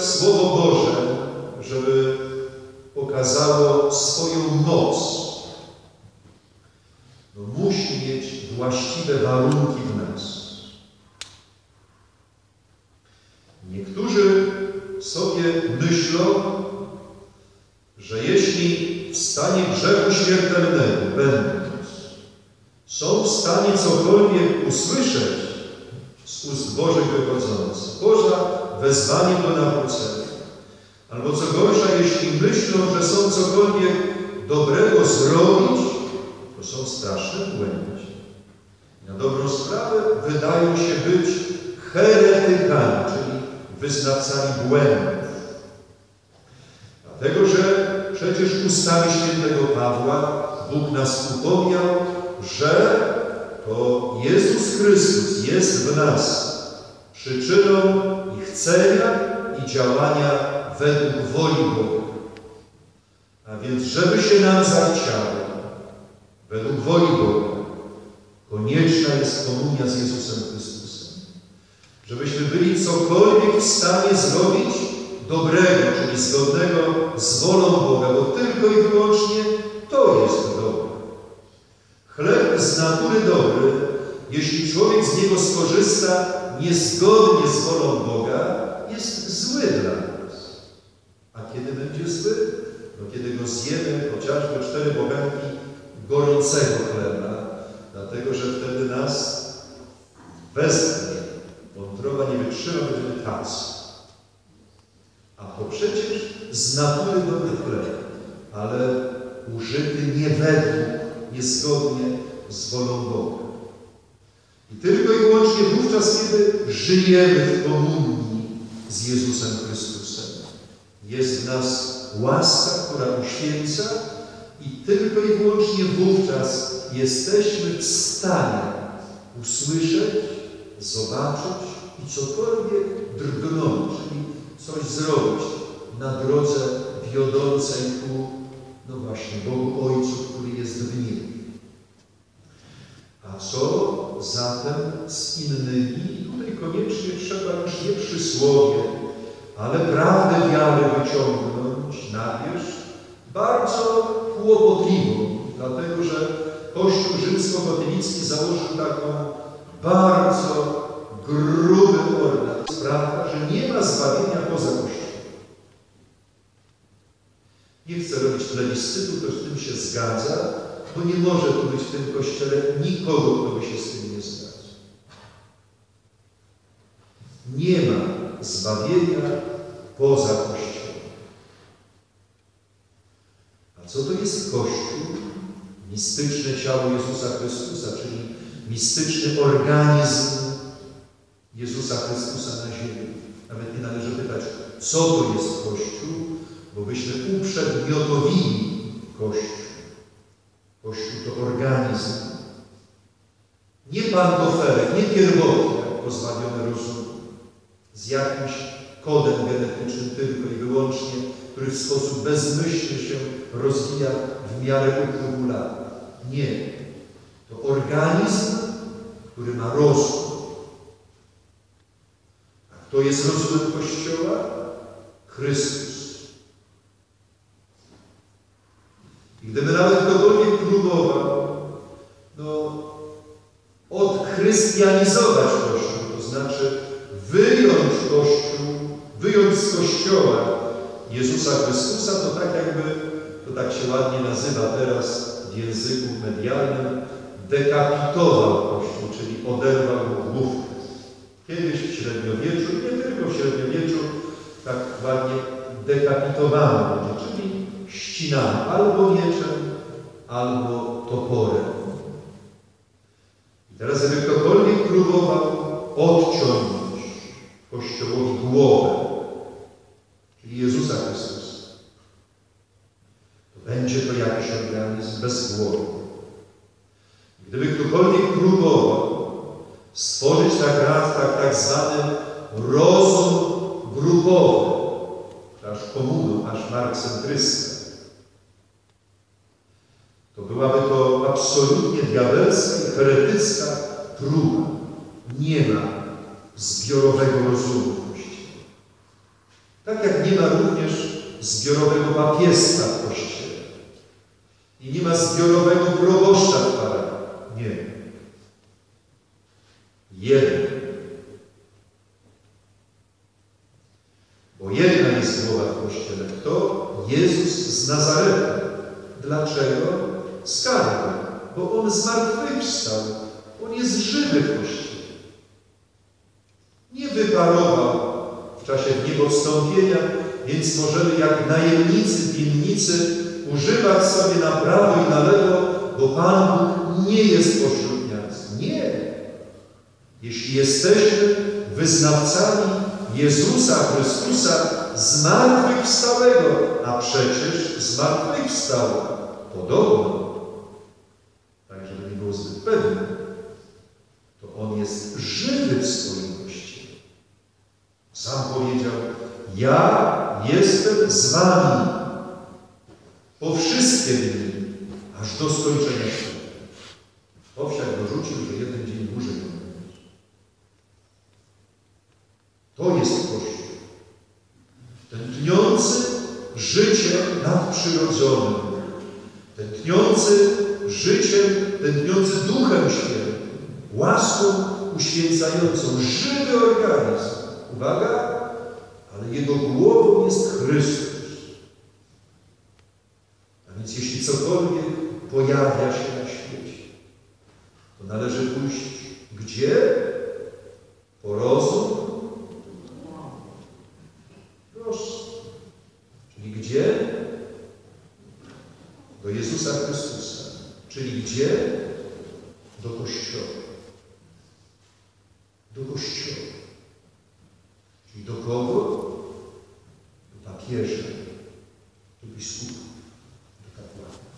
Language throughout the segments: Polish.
Słowo Boże, żeby pokazało swoją moc, musi mieć właściwe warunki w nas. Niektórzy sobie myślą, że jeśli w stanie grzechu śmiertelnego będąc, są w stanie cokolwiek usłyszeć z ust Bożych wychodzących, poza wezwaniem do nawrócenia, albo co gorsza, jeśli myślą, że są cokolwiek dobrego zrobić, to są straszne błędy. Na dobrą sprawę wydają się być heretykami, czyli wyznawcami błędów. Dlatego, że przecież ustami świętego Pawła Bóg nas upomniał, że to Jezus Chrystus jest w nas przyczyną i chcenia i działania według woli Boga. A więc, żeby się nam zachciało według woli Boga, konieczna jest komunia z Jezusem Chrystusem. Żebyśmy byli cokolwiek w stanie zrobić dobrego, czyli zgodnego z wolą Boga, bo tylko i wyłącznie to jest dobre. Chleb z natury dobry, jeśli człowiek z niego skorzysta niezgodnie z wolą Boga, jest zły dla nas. A kiedy będzie zły? No kiedy go zjemy, chociażby 4 bochenki gorącego chleba, dlatego że wtedy nas westchnie, wątroba nie wytrzyma, będziemy tacy. A to przecież z natury dobry chleb, ale użyty nie według, niezgodnie z wolą Boga. I tylko i wyłącznie wówczas, kiedy żyjemy w komunii z Jezusem Chrystusem, jest w nas łaska, która uświęca, i tylko i wyłącznie wówczas jesteśmy w stanie usłyszeć, zobaczyć i cokolwiek drgnąć, czyli coś zrobić na drodze wiodącej ku, no właśnie, Bogu Ojcu, który jest w niebie. A co zatem z innymi? Tutaj koniecznie trzeba już nie przysłowie, ale prawdę wiary wyciągnąć na wierzch, bardzo kłopotliwą, dlatego że Kościół rzymskokatolicki założył taką bardzo gruby ornat. Sprawia, że nie ma zbawienia poza Kościołem. Nie chcę robić plebiscytu, to z tym się zgadza, bo nie może tu być w tym Kościele nikogo, kto by się z tym nie zgadzał. Nie ma zbawienia poza Kościołem. A co to jest Kościół? Mistyczne ciało Jezusa Chrystusa, czyli mistyczny organizm Jezusa Chrystusa na ziemi. Nawet nie należy pytać, co to jest Kościół, bo byśmy uprzedmiotowili Kościół. Kościół to organizm. Nie pantofelek, nie pierwotny, jak pozbawiony rozumu, z jakimś kodem genetycznym tylko i wyłącznie, który w sposób bezmyślny się rozwija w miarę upływu lat. Nie. To organizm, który ma rozum. A kto jest rozumem Kościoła? Chrystus. I gdyby nawet ktokolwiek próbował odchrystianizować Kościół, to znaczy wyjąć Kościół, wyjąć z Kościoła Jezusa Chrystusa, to tak jakby, to tak się ładnie nazywa teraz w języku medialnym, dekapitował Kościół, czyli oderwał mu główkę. Kiedyś w średniowieczu, nie tylko w średniowieczu, tak ładnie dekapitowano ludzi, czyli ścinano albo mieczem, albo toporem. I teraz, gdyby ktokolwiek próbował odciąć Kościołowi głowę, czyli Jezusa Chrystusa, to będzie to jakiś organizm bez głowy. Gdyby ktokolwiek próbował stworzyć tak zwany rozum grupowy, aż komuną, aż markcentrystę, to byłaby to absolutnie diabelska i heretycka próba. Nie ma zbiorowego rozumu w Kościele. Tak jak nie ma również zbiorowego papiestwa w Kościele. I nie ma zbiorowego proboszcza w parafii. Nie. Jeden. Bo jedna jest głowa w Kościele. Kto? Jezus z Nazaretu. Dlaczego? Skarby. Bo On zmartwychwstał. On jest żywy w Kościele. Nie wyparował w czasie niebowstąpienia, więc możemy jak najemnicy, winnicy używać sobie na prawo i na lewo, bo Pan Bóg nie jest pośród nas. Nie. Jeśli jesteśmy wyznawcami Jezusa Chrystusa zmartwychwstałego, a przecież zmartwychwstał podobno, tak żeby nie było zbyt pewne, to On jest żywy w swoim Kościele. Sam powiedział: ja jestem z wami po wszystkie dni, aż do skończenia świata. Owsiak dorzucił, że jeden dzień dłużej. To jest Kościół. Tętniący życiem nadprzyrodzonym. Tętniący życiem, tętniący Duchem Świętym. Łaską uświęcającą. Żywy organizm. Uwaga, ale jego głową jest Chrystus. A więc jeśli cokolwiek pojawia się na świecie, to należy pójść gdzie? Po rozum? Proszę. Czyli gdzie? Do Jezusa Chrystusa. Czyli gdzie? Do Kościoła. Do Kościoła. Czyli do kogo? Do papieża, do biskupów, do kapłanów.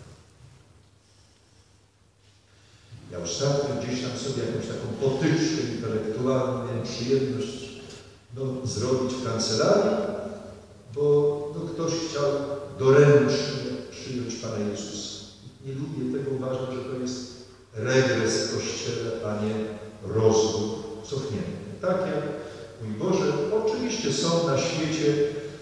Ja ostatnio gdzieś tam sobie jakąś taką potyczkę intelektualną miałem przyjemność zrobić w kancelarii, bo ktoś chciał doręcznie przyjąć Pana Jezusa. Nie lubię tego, uważam, że to jest regres w Kościele, a nie rozwój cofnięty. Takie, mój Boże, oczywiście są na świecie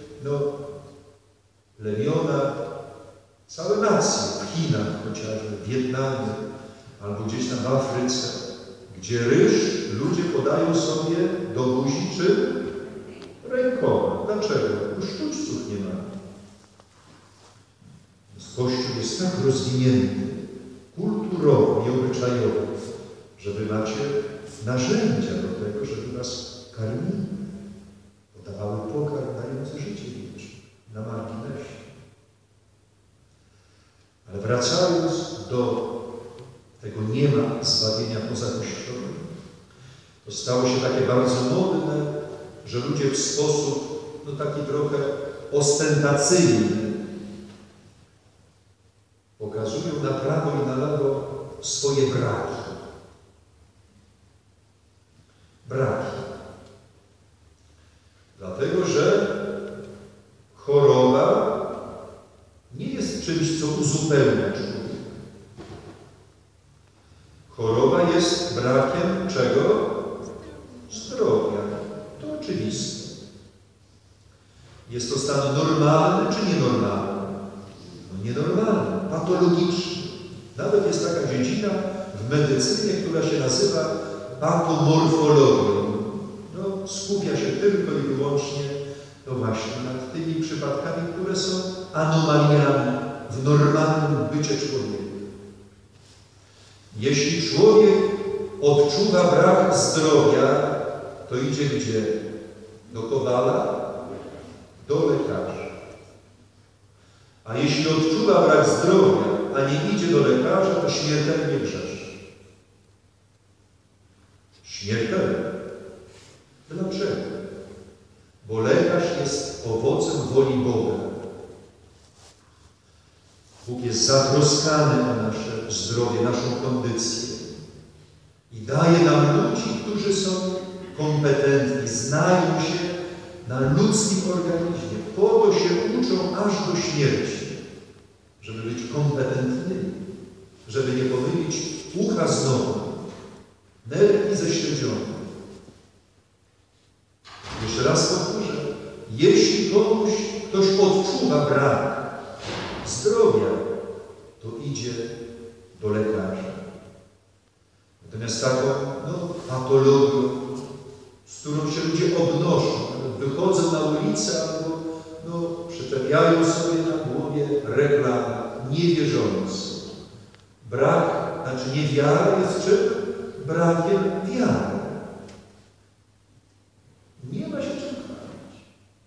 plemiona, całe nacje, w Chinach chociażby, w Wietnamie, albo gdzieś tam w Afryce, gdzie ryż ludzie podają sobie do buzi czym? Rękoma. Dlaczego? Bo sztućców nie ma. Kościół jest tak rozwinięty, kulturowo i obyczajowo, że wy macie narzędzia do tego, żeby was karmili. Podawały pokarm dający życie wieczne na marginesie. Ale wracając do tego nie ma zbawienia poza Kościołem, to stało się takie bardzo modne, że ludzie w sposób taki trochę ostentacyjny pokazują na prawo i na lewo swoje braki. Braki. Dlatego, że choroba nie jest czymś, co uzupełnia człowieka. Choroba jest brakiem czego? Zdrowia. To oczywiste. Jest to stan normalny czy nienormalny? Nienormalny, patologiczny. Nawet jest taka dziedzina w medycynie, która się nazywa patomorfologią. Skupia się tylko i wyłącznie właśnie nad tymi przypadkami, które są anomaliami w normalnym bycie człowieka. Jeśli człowiek odczuwa brak zdrowia, to idzie gdzie? Do kowala? Do lekarza. A jeśli odczuwa brak zdrowia, a nie idzie do lekarza, to śmiertelnie grzeszy. Śmiertelnie. Dlaczego? Bo lekarz jest owocem woli Boga. Bóg jest zatroskany o nasze zdrowie, naszą kondycję. I daje nam ludzi, którzy są kompetentni, znają się na ludzkim organizmie. Po to się uczą aż do śmierci, żeby być kompetentnymi, żeby nie pomylić ucha z nogą, nerki ze śledzioną. Jeszcze raz powtórzę, jeśli komuś ktoś odczuwa brak zdrowia, to idzie do lekarza. Natomiast taką patologią, z którą się ludzie obnoszą, wychodzą na ulicę albo przyczepiają sobie na głowie reklamę, nie wierząc. Niewiara jest czym? Brakiem wiary. Nie ma się czym chwalić.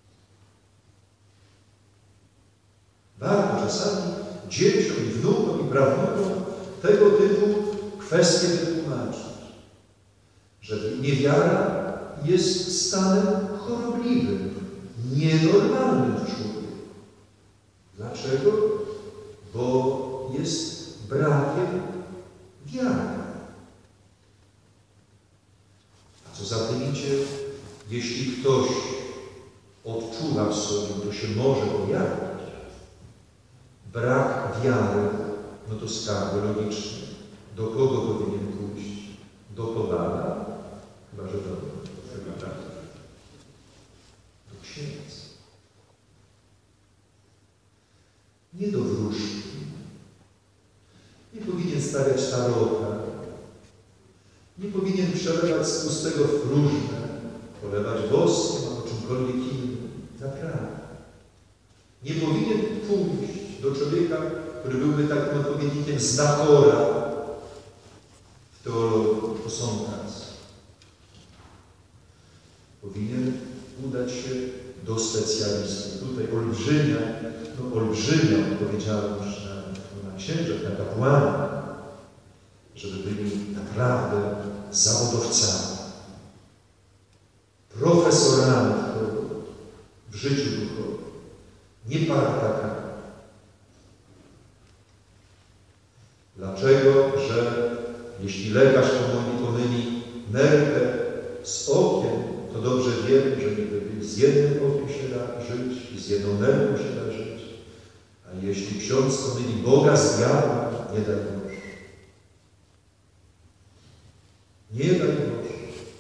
Warto czasami dzieciom i wnukom i prawnukom tego typu kwestie wytłumaczyć, że niewiara jest stanem chorobliwym, nienormalnym w człowieku. Dlaczego? Bo jest brakiem wiary. A co za tym idzie, jeśli ktoś odczuwa w sobie, to się może pojawić brak wiary, to skarby logicznie. Do kogo powinien pójść? Do Kowala? Chyba, że do księdza. Nie do wróżki. Nie powinien stawiać tarota. Nie powinien przelewać z pustego w próżne, polewać woskiem albo czymkolwiek innym. Naprawdę. Nie powinien pójść do człowieka, który byłby takim odpowiednikiem znachora w teologii, posądkas. Powinien udać się do specjalisty. Tutaj olbrzymia odpowiedzialność na księżach, na kapłanów, żeby byli naprawdę zawodowcami, profesorami w życiu duchowym, nie partakami. Dlaczego? Że jeśli lekarz pomyli nerkę z okiem, to dobrze wiemy, że z jednym okiem się da żyć i z jedną nerką się da żyć. A jeśli ksiądz pomyli Boga z diabłem, nie daj Boże. Nie daj Boże.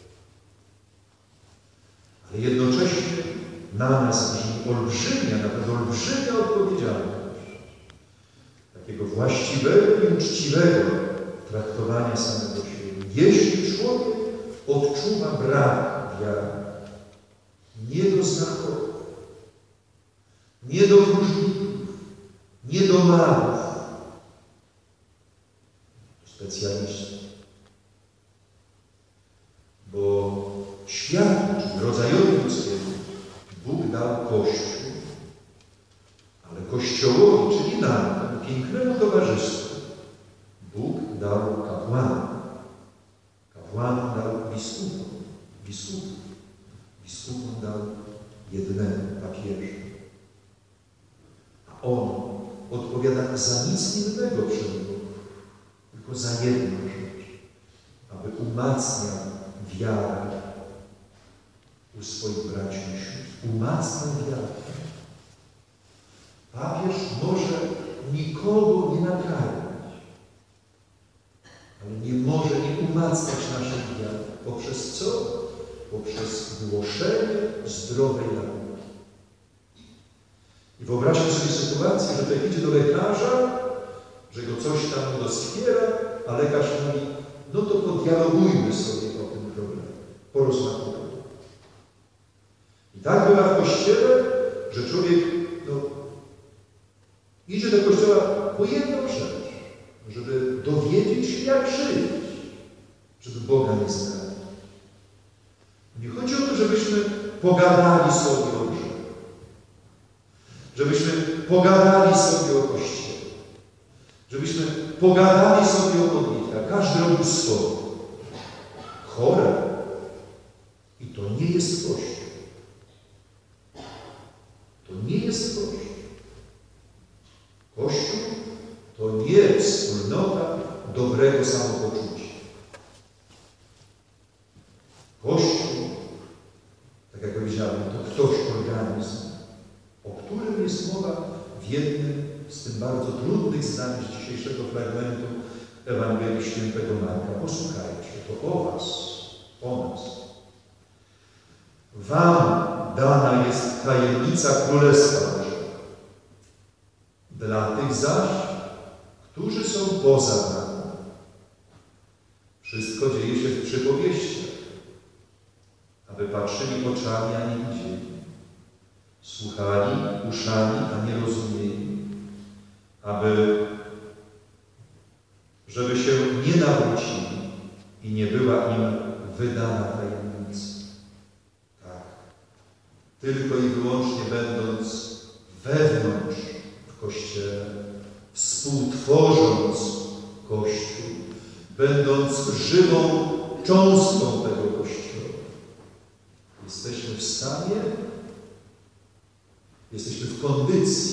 Ale jednocześnie na nas brzmi nawet olbrzymia odpowiedzialność takiego właściwego i uczciwego traktowania samego siebie. Jeśli człowiek odczuwa brak wiary, nie do znachorów, nie do wróżników, nie do magów, specjalistów. Bo światu, czyli rodzajowi ludzkiemu, Bóg dał Kościół, ale Kościołowi, czyli nam, temu pięknemu towarzystwu, Bóg dał kapłana. Kapłan dał biskupów. Biskupom dał jednego papieża. A on odpowiada za nic innego przed Bogiem, tylko za jedną rzecz, aby umacniał wiarę u swoich braci i sióstr. Umacniał wiarę. Papież może nikogo nie nakarmić, ale nie może nie umacniać naszej wiary. Poprzez co? Poprzez głoszenie zdrowej nauki. I wyobraźmy sobie sytuację, że ktoś idzie do lekarza, że go coś tam doskwiera, a lekarz mówi, to podialogujmy sobie o tym problemie, porozmawiajmy. I tak bywa w Kościele, że człowiek idzie do Kościoła po jedną rzecz, żeby dowiedzieć się, jak żyć, żeby Boga nie znać. Nie chodzi o to, żebyśmy pogadali sobie o grzechu, żebyśmy pogadali sobie o Kościele, żebyśmy pogadali sobie o modlitwach. Każdy robił swoje. Chore. I to nie jest Kościół. To nie jest Kościół. Kościół to nie wspólnota dobrego samopoczucia. Kościół, tak jak powiedziałem, to ktoś organizm, o którym jest mowa w jednym z tych bardzo trudnych zdań z dzisiejszego fragmentu Ewangelii Świętego Marka. Posłuchajcie, to o was, o nas. Wam dana jest tajemnica Królestwa Bożego. Dla tych zaś, którzy są poza nami. Wszystko dzieje się w przypowieściach, aby patrzyli oczami, a nie widzieli, słuchali uszami, a nie rozumieli, żeby się nie nawrócili i nie była im wydana tajemnica. Tak. Tylko i wyłącznie będąc wewnątrz w Kościele, współtworząc Kościół, będąc żywą cząstką tego Kościoła, jesteśmy w stanie, jesteśmy w kondycji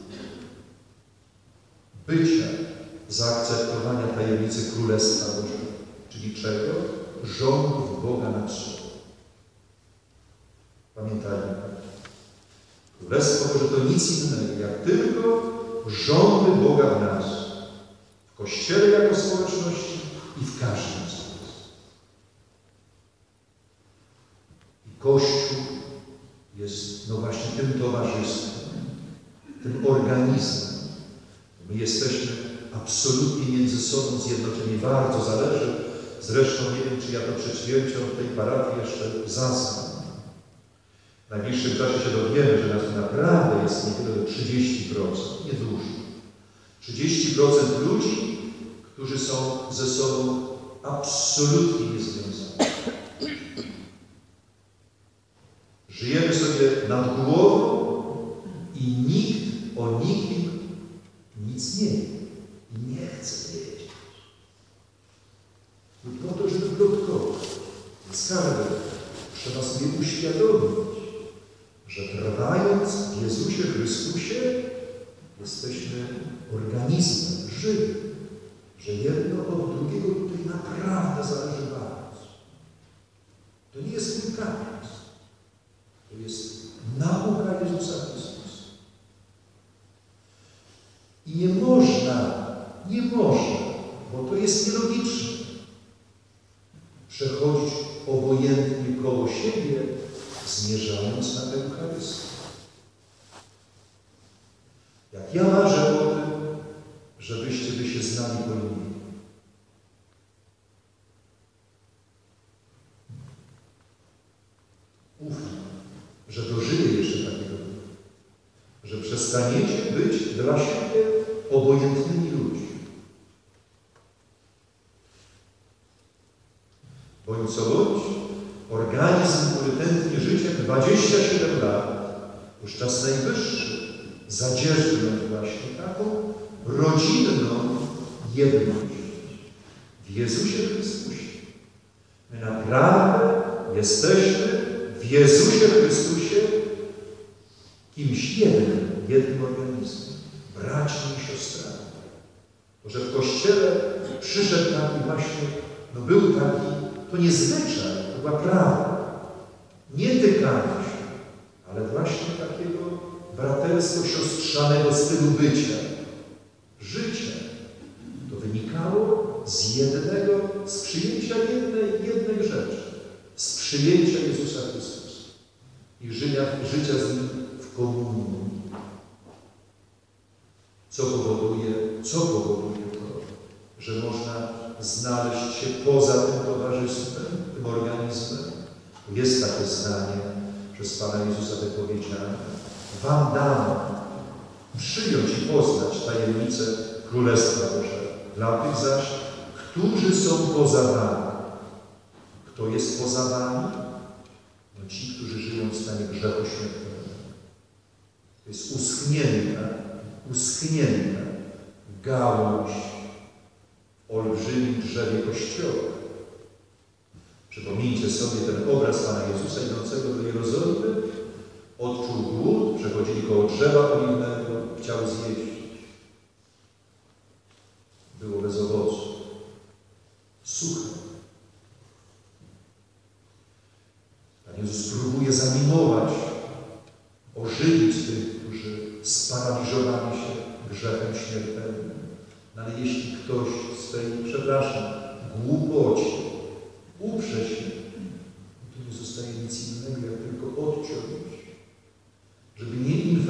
bycia, zaakceptowania tajemnicy Królestwa Bożego. Czyli czego? Rządów Boga nad sobą. Pamiętajmy, Królestwo Boże to nic innego, jak tylko rządy Boga w nas, w Kościele jako społeczności i w każdym z nas. I Kościół jest no właśnie tym towarzystwem, tym organizmem. My jesteśmy absolutnie między sobą zjednoczeni. Bardzo zależy. Zresztą nie wiem, czy ja to przed śmiercią w tej parafii jeszcze zasnę. W najbliższym czasie się dowiemy, że nas naprawdę jest niewiele do 30%, nie dużo. 30% ludzi, którzy są ze sobą absolutnie niezwiązani. Żyjemy sobie nad głową i nikt o nikim nic nie wie i nie chce wiedzieć. I po to, żeby plotkować. Skarbę trzeba sobie uświadomić, że trwając w Jezusie Chrystusie jesteśmy organizmem żywym, że jedno od drugiego tutaj naprawdę zależy bardzo. To nie jest mój kapriz. To jest nauka Jezusa Chrystusa. I nie można, bo to jest nielogiczne, przechodzić obojętnie koło siebie, zmierzając na Eucharystię. Jak ja marzę o tym, żebyście wy się znali po imieniu. Ufam, że dożyję jeszcze takiego dnia, że przestaniecie być dla siebie obojętnymi ludźmi. Bądź co bądź, organizm, który tętni życiem 27 lat, już czas najwyższy, zadzierżnąć właśnie taką rodzinną jedność w Jezusie Chrystusie. My naprawdę jesteśmy w Jezusie Chrystusie kimś jednym organizmem, braćmi i siostrami. To, że w Kościele przyszedł taki właśnie, był taki, to nie zwyczaj, to była prawda. Nie tykanie się, ale właśnie takiego bratersko-siostrzanego stylu bycia, życia. To wynikało z przyjęcia jednej rzeczy, z przyjęcia Jezusa Chrystusa i życia z Nim w komunii. Co powoduje to, że można znaleźć się poza tym towarzystwem, tym organizmem? Jest takie zdanie przez Pana Jezusa wypowiedziane: wam dano przyjąć i poznać tajemnicę Królestwa Bożego. Dla tych zaś, którzy są poza wami. Kto jest poza wami? No ci, którzy żyją w stanie grzechu śmiertelnego. To jest uschnięta gałąź w olbrzymim drzewie Kościoła. Przypomnijcie sobie ten obraz Pana Jezusa idącego do Jerozolimy. Odczuł głód, przechodzili koło drzewa oliwnego, chciał zjeść. Było bez owocu. Suche. Pan Jezus próbuje zanimować, ożywić tych, którzy sparaliżowali się grzechem śmiertelnym. No ale jeśli ktoś z tej, głupocie uprze się, to nie zostaje nic innego, jak tylko odciąć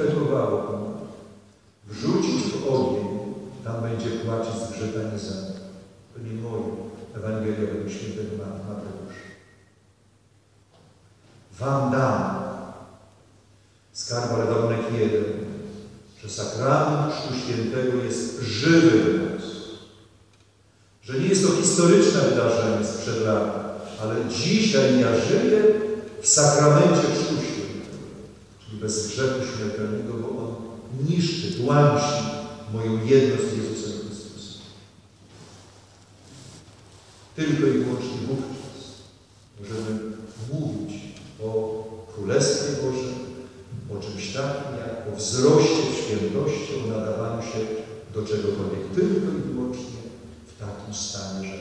infekowało Pana. Wrzucić w ogień, tam będzie płacić z grzechami za mnie. To nie moje Ewangelia według świętego Mateusza. Wam dam, skarb, ale warunek jeden, że sakrament Chrztu Świętego jest żywy wyraz. Że nie jest to historyczne wydarzenie sprzed lat, ale dzisiaj ja żyję w sakramencie Chrztu Świętego, czyli bez grzechu śmiertelnego, bo on niszczy, tłamsi moją jedność z Jezusem Chrystusem. Tylko i wyłącznie wówczas możemy mówić o Królestwie Bożym, o czymś takim jak o wzroście w świętości, o nadawaniu się do czegokolwiek, tylko i wyłącznie w takim stanie,